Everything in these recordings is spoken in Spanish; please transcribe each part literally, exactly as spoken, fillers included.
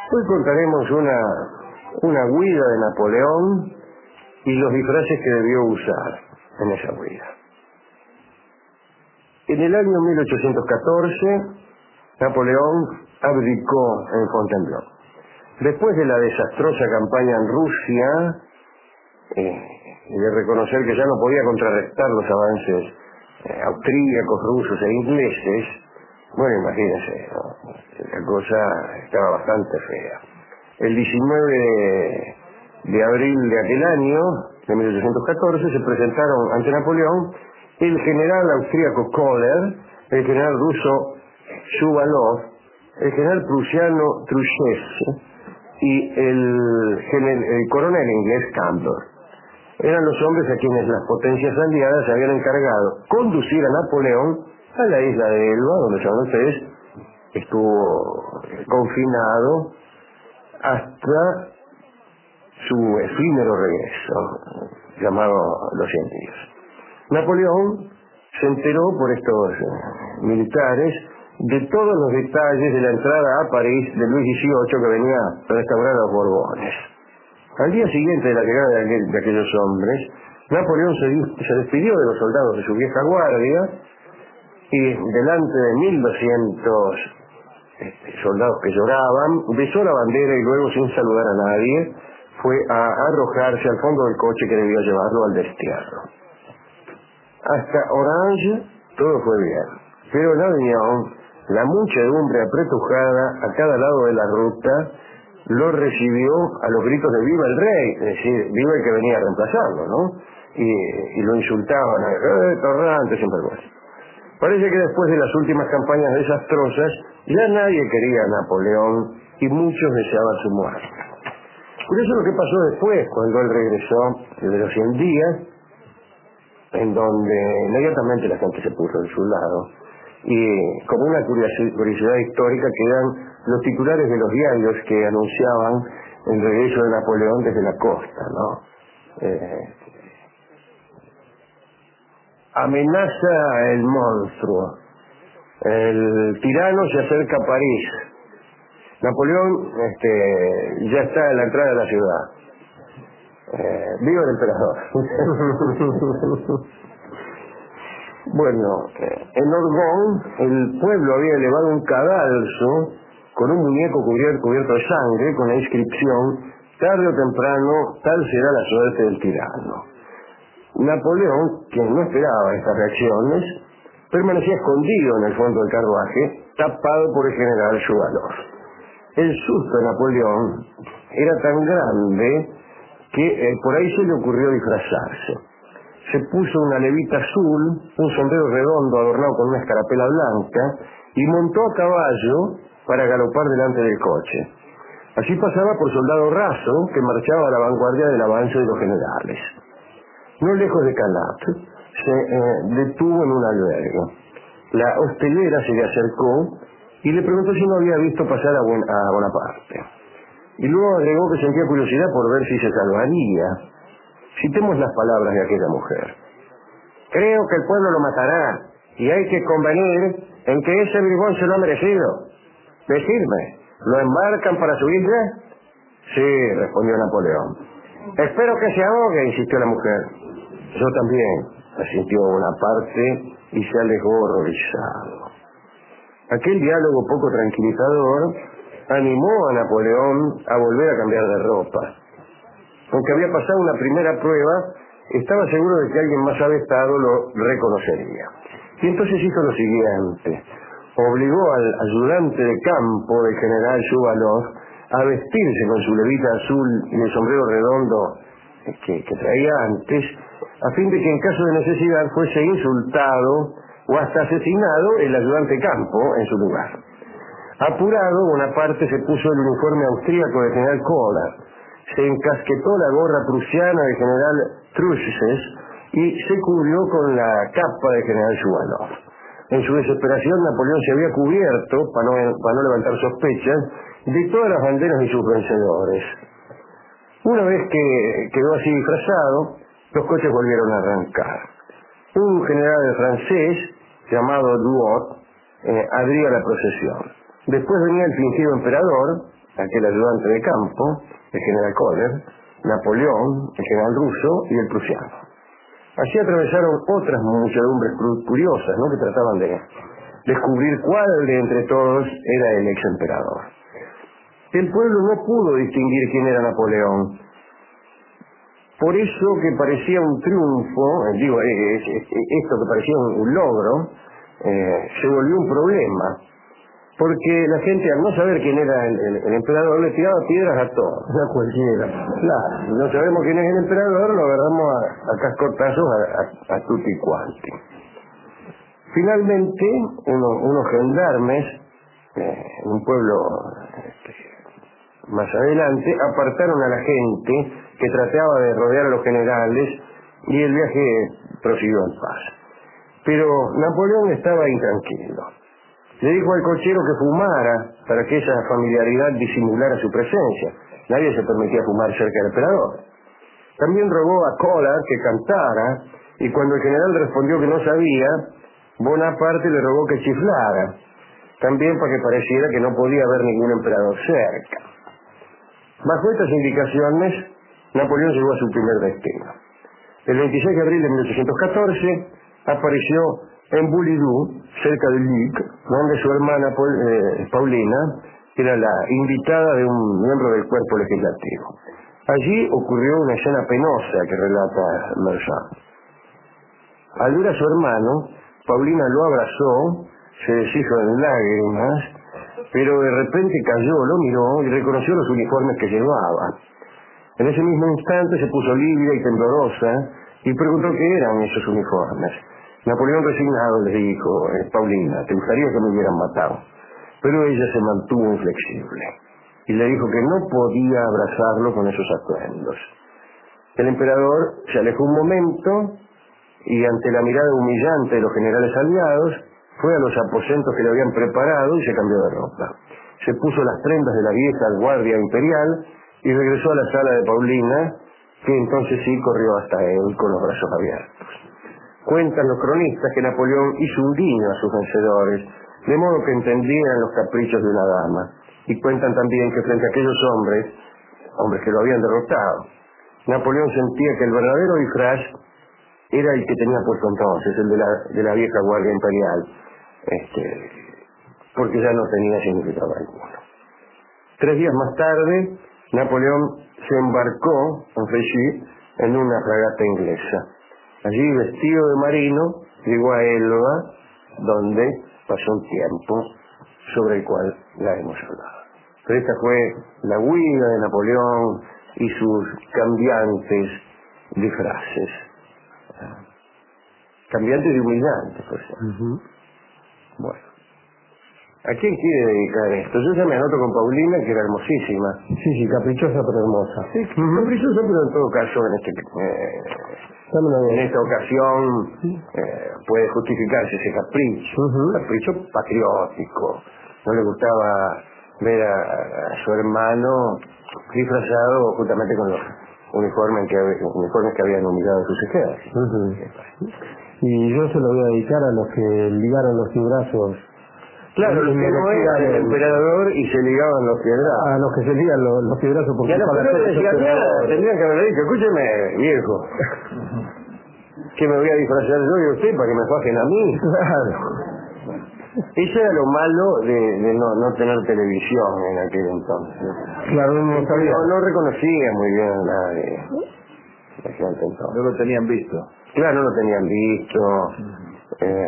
Hoy contaremos una, una huida de Napoleón y los disfraces que debió usar en esa huida. En el año mil ochocientos catorce, Napoleón abdicó en Fontainebleau. Después de la desastrosa campaña en Rusia, eh, y de reconocer que ya no podía contrarrestar los avances eh, austríacos, rusos e ingleses, bueno, imagínense, ¿no? La cosa estaba bastante fea. El diecinueve de, de abril de aquel año, de mil ochocientos catorce, se presentaron ante Napoleón el general austríaco Kohler, el general ruso Shuvalov, el general prusiano Truchess y el, general, el coronel inglés Campbell. Eran los hombres a quienes las potencias aliadas habían encargado conducir a Napoleón a la isla de Elba, donde, saben ustedes, estuvo confinado hasta su efímero regreso, llamado Los Cien Días. Napoleón se enteró por estos eh, militares de todos los detalles de la entrada a París de Luis dieciocho, que venía a restaurar a los Borbones. Al día siguiente de la llegada de, aquel, de aquellos hombres, Napoleón se, se despidió de los soldados de su vieja guardia y delante de mil doscientos este, soldados que lloraban, besó la bandera y luego, sin saludar a nadie, fue a arrojarse al fondo del coche que debió llevarlo al destierro. Hasta Orange todo fue bien, pero en Aviñón la muchedumbre apretujada a cada lado de la ruta lo recibió a los gritos de ¡viva el rey! Es decir, viva el que venía a reemplazarlo, ¿no? Y, y lo insultaban, ¡eh, torrante, sin vergüenza! Parece que después de las últimas campañas desastrosas, ya nadie quería a Napoleón y muchos deseaban su muerte. Curioso lo que pasó después, cuando él regresó de los cien días, en donde inmediatamente la gente se puso de su lado, y como una curiosidad histórica quedan los titulares de los diarios que anunciaban el regreso de Napoleón desde la costa, ¿no? Eh, amenaza el monstruo, el tirano se acerca a París, Napoleón este, ya está en la entrada de la ciudad, eh, viva el emperador. Bueno, en Orgón el pueblo había elevado un cadalso con un muñeco cubierto, cubierto de sangre, con la inscripción: tarde o temprano tal será la suerte del tirano. Napoleón, quien no esperaba estas reacciones, permanecía escondido en el fondo del carruaje, tapado por el general Shuvalov. El susto de Napoleón era tan grande que eh, por ahí se le ocurrió disfrazarse. Se puso una levita azul, un sombrero redondo adornado con una escarapela blanca y montó a caballo para galopar delante del coche. Así pasaba por soldado raso que marchaba a la vanguardia del avance de los generales. No lejos de Calat, se eh, detuvo en un albergue. La hostelera se le acercó y le preguntó si no había visto pasar a, Buen, a Bonaparte. Y luego agregó que sentía curiosidad por ver si se salvaría. Citemos las palabras de aquella mujer: creo que el pueblo lo matará y hay que convenir en que ese bribón se lo ha merecido. Decidme, ¿lo embarcan para su isla? Sí, respondió Napoleón. Espero que se ahogue, insistió la mujer. Yo también, asintió una parte y se alejó horrorizado. Aquel diálogo poco tranquilizador animó a Napoleón a volver a cambiar de ropa. Aunque había pasado una primera prueba, estaba seguro de que alguien más avestado lo reconocería. Y entonces hizo lo siguiente: obligó al ayudante de campo del general Shuvalov a vestirse con su levita azul y el sombrero redondo que, que traía antes, a fin de que en caso de necesidad fuese insultado o hasta asesinado el ayudante de campo en su lugar. Apurado, Bonaparte se puso el uniforme austríaco del general Kohler, se encasquetó la gorra prusiana del general Truchess y se cubrió con la capa del general Shuvalov. En su desesperación, Napoleón se había cubierto, para no, para no levantar sospechas, de todas las banderas de sus vencedores. Una vez que quedó así disfrazado, los coches volvieron a arrancar. Un general francés, llamado Duot, eh, abría la procesión. Después venía el fingido emperador, aquel ayudante de campo, el general Kohler, Napoleón, el general ruso y el prusiano. Así atravesaron otras muchedumbres curiosas, ¿no?, que trataban de descubrir cuál de entre todos era el ex emperador. El pueblo no pudo distinguir quién era Napoleón. Por eso que parecía un triunfo, eh, digo, eh, eh, esto que parecía un, un logro, eh, se volvió un problema. Porque la gente, al no saber quién era el, el, el emperador, le tiraba piedras a todos, a cualquiera. Claro, no sabemos quién es el emperador, lo agarramos a, a cascotazos a, a, a tutti quanti. Finalmente, uno, unos gendarmes, eh, en un pueblo este, más adelante, apartaron a la gente que trataba de rodear a los generales y el viaje prosiguió en paz. Pero Napoleón estaba intranquilo. Le dijo al cochero que fumara para que esa familiaridad disimulara su presencia. Nadie se permitía fumar cerca del emperador. También rogó a Kohler que cantara, y cuando el general respondió que no sabía, Bonaparte le rogó que chiflara, también para que pareciera que no podía haber ningún emperador cerca. Bajo estas indicaciones, Napoleón llegó a su primer destino. El veintiséis de abril de mil ochocientos catorce apareció en Boulidou, cerca de Luc, donde su hermana eh, Paulina era la invitada de un miembro del cuerpo legislativo. Allí ocurrió una escena penosa que relata Merchant. Al ver a su hermano, Paulina lo abrazó, se deshizo en lágrimas, pero de repente cayó, lo miró y reconoció los uniformes que llevaba. En ese mismo instante se puso lívida y temblorosa y preguntó qué eran esos uniformes. Napoleón, resignado, le dijo: eh, Paulina, te gustaría que me hubieran matado. Pero ella se mantuvo inflexible y le dijo que no podía abrazarlo con esos atuendos. El emperador se alejó un momento y, ante la mirada humillante de los generales aliados, fue a los aposentos que le habían preparado y se cambió de ropa. Se puso las prendas de la vieja guardia imperial y regresó a la sala de Paulina, que entonces sí corrió hasta él con los brazos abiertos. Cuentan los cronistas que Napoleón hizo un guiño a sus vencedores, de modo que entendieran los caprichos de una dama, y cuentan también que frente a aquellos hombres, hombres que lo habían derrotado, Napoleón sentía que el verdadero disfraz era el que tenía puesto entonces, el de la, de la vieja guardia imperial, este, porque ya no tenía significado alguno. Tres días más tarde, Napoleón se embarcó en Frechy en una fragata inglesa. Allí, vestido de marino, llegó a Elba, donde pasó un tiempo sobre el cual la hemos hablado. Pero esta fue la huida de Napoleón y sus cambiantes disfraces. Cambiantes y humillantes, por ejemplo. Uh-huh. Bueno. ¿A quién quiere dedicar esto? Yo ya me anoto con Paulina, que era hermosísima. Sí, sí, caprichosa pero hermosa. Sí, uh-huh. Caprichosa, pero en todo caso, en, este, eh, en esta ocasión, eh, puede justificarse ese capricho. Uh-huh. Capricho patriótico. No le gustaba ver a, a su hermano disfrazado justamente con los uniformes que, uniformes que habían humillado a sus ejércitos. Uh-huh. Y yo se lo voy a dedicar a los que ligaron los brazos. Claro, los que no eran el emperador y se ligaban los piedrazos. A los que se ligan los, los piedrazos porque para hacer eso tendrían que haberle dicho: escúcheme, viejo, que me voy a disfrazar yo y usted para que me fajen a mí. Claro. Eso era lo malo de, de no, no tener televisión en aquel entonces. Claro, no sabía. No, no reconocía muy bien nada de la gente entonces. No lo tenían visto. Claro, no lo tenían visto. Eh,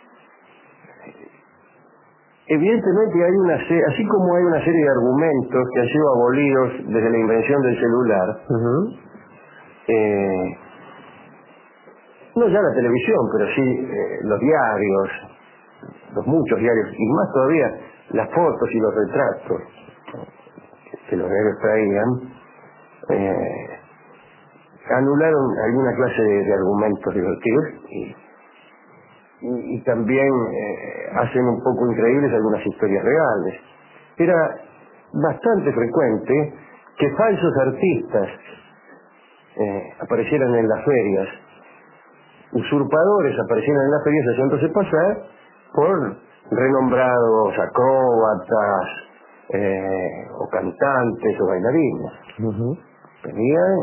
Evidentemente hay una serie, así como hay una serie de argumentos que han sido abolidos desde la invención del celular, uh-huh. eh, no ya la televisión, pero sí eh, los diarios, los muchos diarios, y más todavía las fotos y los retratos que los diarios traían, eh, anularon alguna clase de, de argumentos divertidos y Y, y también eh, hacen un poco increíbles algunas historias reales. Era bastante frecuente que falsos artistas eh, aparecieran en las ferias, usurpadores aparecieran en las ferias haciéndose pasar por renombrados acróbatas eh, o cantantes o bailarines. Uh-huh. Venían,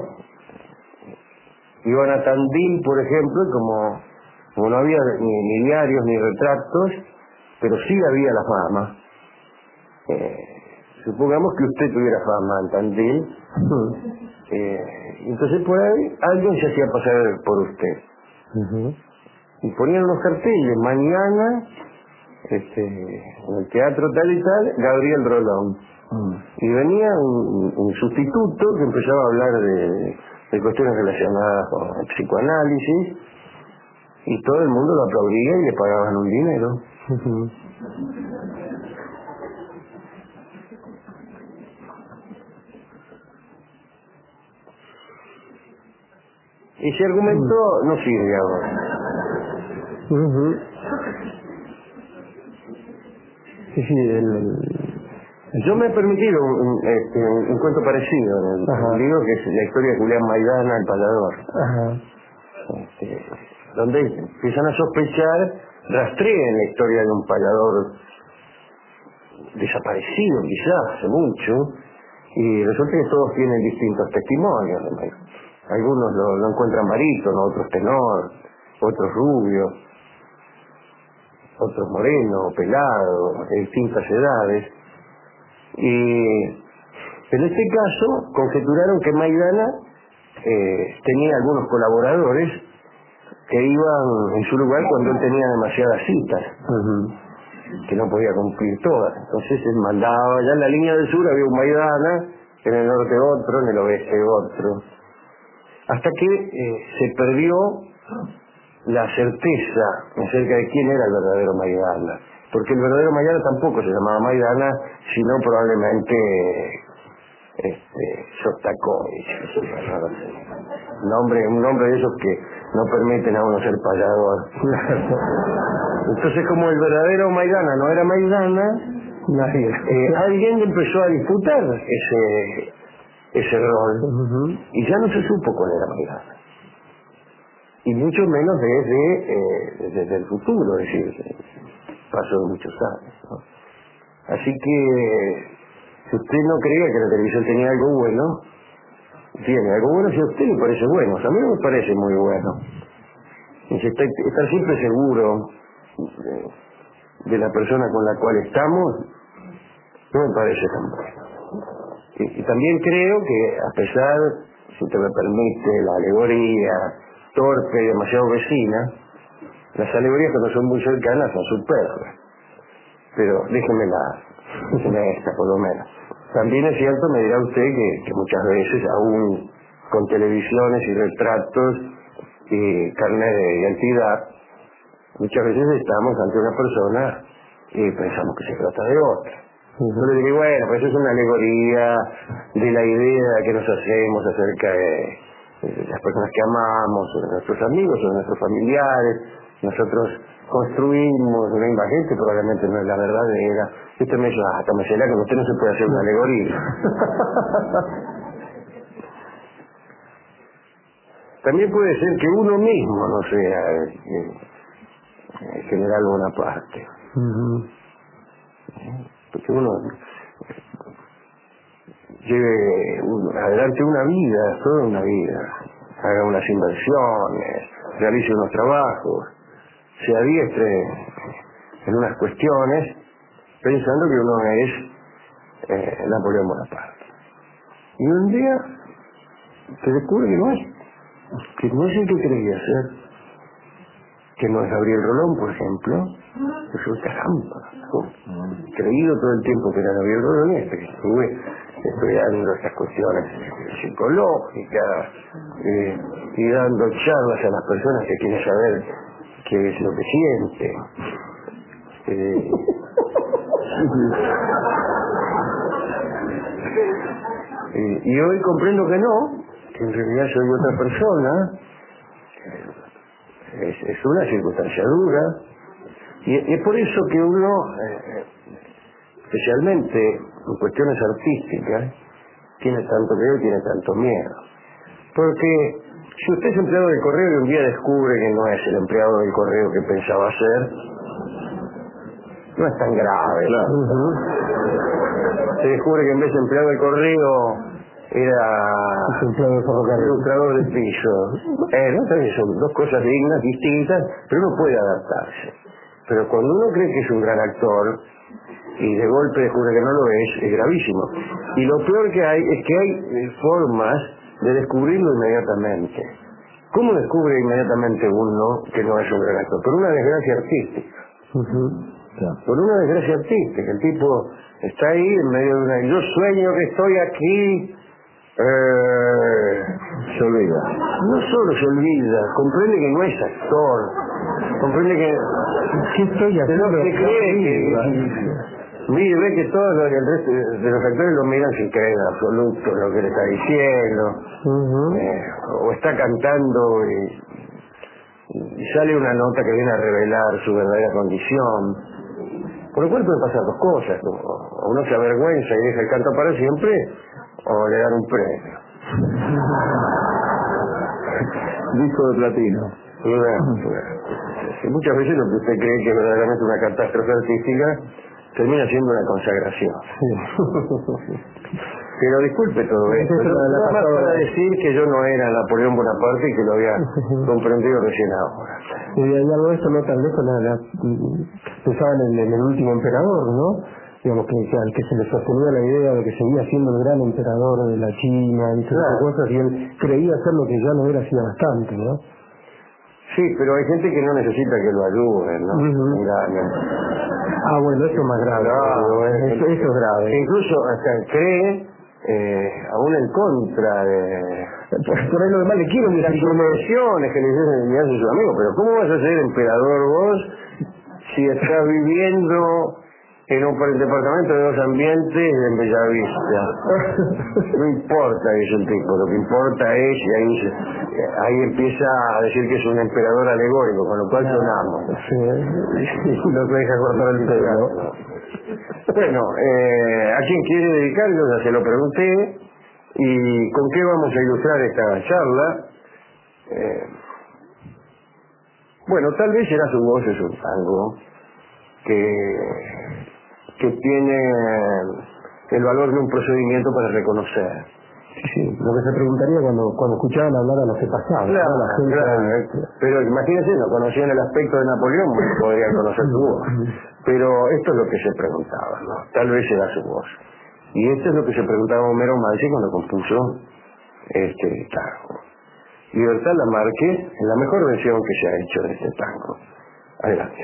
iban a Tandil, por ejemplo, como, como no había ni, ni diarios ni retratos, pero sí había la fama. Eh, supongamos que usted tuviera fama en Tandil, Uh-huh. eh, entonces por ahí alguien se hacía pasar por usted. Uh-huh. Y ponían unos carteles, mañana, este, en el teatro tal y tal, Gabriel Rolón. Uh-huh. Y venía un, un sustituto que empezaba a hablar de, de cuestiones relacionadas con el psicoanálisis, y todo el mundo lo aplaudía y le pagaban un dinero. Uh-huh. Ese argumento no sirve ahora. Uh-huh. Sí, sí, el, el... Yo me he permitido un, un, este, un, un cuento parecido en el, Ajá. libro, que es la historia de Julián Maidana, el payador. Ajá. Este, donde empiezan a sospechar, rastrean la historia de un payador desaparecido quizás hace mucho, y resulta que todos tienen distintos testimonios. Algunos lo, lo encuentran barítono, otros tenor, otros rubios, otros morenos, pelados, de distintas edades. Y en este caso conjeturaron que Maidana eh, tenía algunos colaboradores que iban en su lugar cuando él tenía demasiadas citas, Uh-huh. que no podía cumplir todas. Entonces él mandaba, allá en la línea del sur había un Maidana, en el norte otro, en el oeste otro, hasta que eh, se perdió la certeza acerca de quién era el verdadero Maidana, porque el verdadero Maidana tampoco se llamaba Maidana, sino probablemente este, Shostakovich, no sé. nombre, un nombre de esos que no permiten a uno ser payador. Entonces, como el verdadero Maidana no era Maidana, Nadie. eh, alguien empezó a disputar ese ese rol, Uh-huh. y ya no se supo cuál era Maidana, y mucho menos desde, eh, desde el futuro, es decir, pasó de muchos años, ¿no? Así que si usted no creía que la televisión tenía algo bueno, tiene algo bueno si a usted le parece bueno. A mí no me parece muy bueno. Y si está, estar siempre seguro de, de la persona con la cual estamos, no me parece tan bueno. Y, y también creo que, a pesar, si usted me permite, la alegoría torpe y demasiado vecina, las alegorías cuando son muy cercanas son superfluas. Pero déjeme la, déjeme esta por lo menos. También es cierto, me dirá usted, que, que muchas veces, aún con televisiones y retratos y carnet de identidad, muchas veces estamos ante una persona y pensamos que se trata de otra. Yo le digo, bueno, pues eso es una alegoría de la idea que nos hacemos acerca de, de las personas que amamos, o de nuestros amigos, o de nuestros familiares. Nosotros construimos una imagen que probablemente no es la verdadera. Y usted me dice, ah, Tomasela, con usted no se puede hacer una alegoría. También puede ser que uno mismo no sea eh, eh, general Bonaparte. Uh-huh. Porque uno lleve un, adelante una vida, toda una vida, haga unas inversiones, realice unos trabajos, se adiestre en unas cuestiones, pensando que uno es eh, Napoleón Bonaparte. Y un día se descubre que no es, que no es el que creía ser, que no es Gabriel Rolón, por ejemplo. Resulta caramba, ¿no? Creído todo el tiempo que era Gabriel Rolón, hasta que estuve estudiando estas cuestiones psicológicas eh, y dando charlas a las personas que quieren saber qué es lo que siente. Eh, eh, y hoy comprendo que no, que en realidad soy otra persona. Es, es una circunstancia dura, y, y es por eso que uno, eh, especialmente en cuestiones artísticas, tiene tanto miedo y tiene tanto miedo. Porque si usted es empleado del correo y un día descubre que no es el empleado del correo que pensaba ser, no es tan grave. Claro. Uh-huh. se descubre que en vez de empleado de correo era empleado de ferrocarril, ilustrador de piso. Eh, ¿no? También son dos cosas dignas, distintas, pero uno puede adaptarse. Pero cuando uno cree que es un gran actor y de golpe descubre que no lo es, es gravísimo. Y lo peor que hay es que hay formas de descubrirlo inmediatamente. ¿Cómo descubre inmediatamente uno que no es un gran actor? Por una desgracia artística. Uh-huh. Yeah. Por una desgracia artística. El tipo está ahí en medio de una... Yo sueño que estoy aquí... Eh, se olvida. No solo se olvida, comprende que no es actor. Comprende que... ¿Qué estoy haciendo? Pero se cree que... Mire, ve que todos los, el resto de los actores lo miran sin creer en absoluto lo que le está diciendo. Uh-huh. eh, o está cantando y, y sale una nota que viene a revelar su verdadera condición. Por lo cual pueden pasar dos cosas, ¿no? O uno se avergüenza y deja el canto para siempre, o le dan un premio. Disco de platino. Bueno, bueno. Muchas veces lo que usted cree que es verdaderamente una catástrofe artística termina siendo una consagración. Sí. Pero disculpe todo esto, Eso nada la más pasada... para decir que yo no era Napoleón Bonaparte y que lo había comprendido recién ahora. Y hay algo de esto no tan lejos, la, la, pensaban en, en el último emperador, ¿no? Digamos que, que al que se le sostenía la idea de que seguía siendo el gran emperador de la China y todas esas cosas, y él creía hacer lo que ya no era hacía bastante, ¿no? Sí, pero hay gente que no necesita que lo ayuden, ¿no? Uh-huh. Mira, no. Ah, bueno, eso es más grave. No, es, eso, eso es grave. Incluso hasta cree, eh, aún en contra de... Por ahí lo demás le quiero las convenciones que le dicen le hacen sus amigos, pero ¿cómo vas a ser emperador vos si estás viviendo en un departamento de dos ambientes en Bellavista? No importa, dice el tipo, lo que importa es, y ahí, dice, ahí empieza a decir que es un emperador alegórico, con lo cual sonamos. Sí, nos deja cortar el pelo. Bueno, eh, ¿a quién quiere dedicar? Yo ya se lo pregunté. ¿Y con qué vamos a ilustrar esta charla? Eh, bueno, tal vez será su voz, es un tango que, que tiene el valor de un procedimiento para reconocer. Sí, sí, lo que se preguntaría cuando, cuando escuchaban hablar a los que pasaban. Claro, ¿no? La gente claro, de... pero imagínense, no conocían el aspecto de Napoleón, bueno, podrían conocer su voz. Pero esto es lo que se preguntaba, ¿no? Tal vez será su voz. Y esto es lo que se preguntaba Homero Manzi cuando compuso este tango. Libertad Lamarque es la mejor versión que se ha hecho de este tango. Adelante.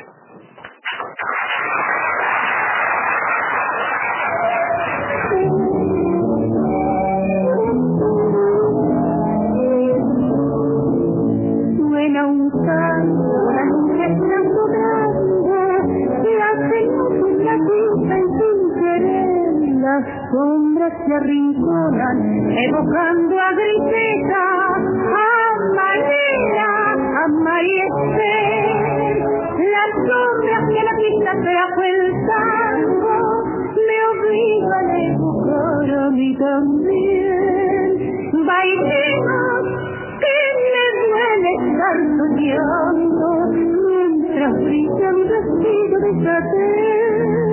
Suena un tango, la luz está grande, que hacemos una pista y sin querer. Las sombras se arrinconan, evocando a Griseta, a María, a María Esther. Las sombras que la pista trajo el tango me obligan a evocar a mí también. Bailemos, que me duele estar soñando, mientras brilla mi vestido de satén.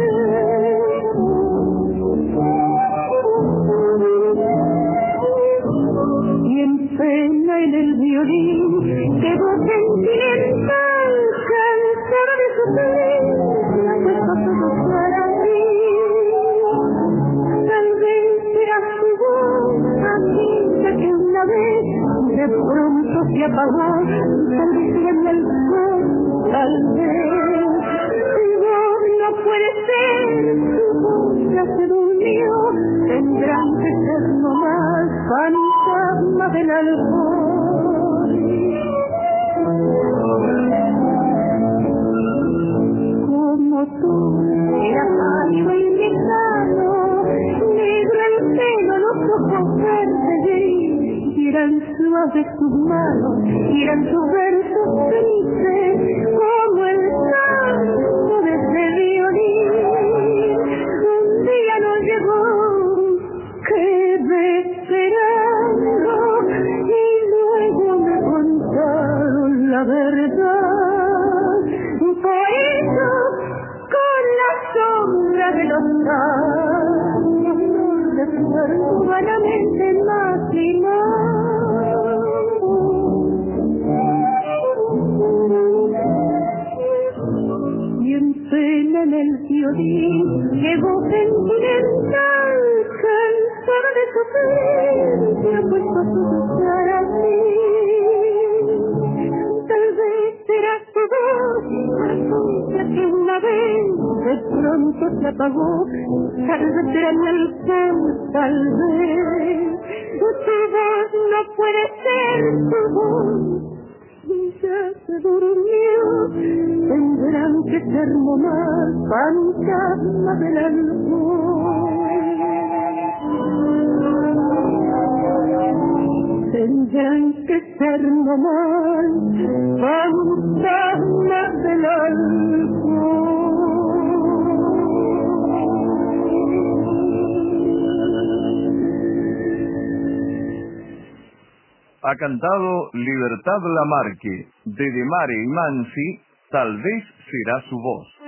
Y en pena en el violín quedó sentimental, cansada de sufrir, la puesto todo para mí. Tal vez será su voz, aquella que una vez de pronto se apagó, tal vez en el sol, tal vez. Su voz no puede ser, su voz ya se durmió, tendrán que ser nomás fantasmas del alcohol. Como tú, era macho y lejano, negro el pelo, los ojos verdes, y eran suaves sus manos, y eran sus versos felices, como el canto de ese violín. Un día nos llegó, quedé esperando, y luego me contaron la verdad. Por eso, con la sombra de los años vanamente más y más. Y en el violín, que voz sentimental, cansada de sufrir, se ha puesto a susurrar a mí. Tal vez será su voz, la que una vez de pronto se apagó, tal vez será en el sol, tal vez. Tu voz no puede ser tu voz. Ya se durmió, tendrán que ser nomás fantasmas del alcohol. Tendrán que ser nomás fantasmas del alcohol. Ha cantado Libertad Lamarque, de De Mare y Mansi, Tal vez será su voz.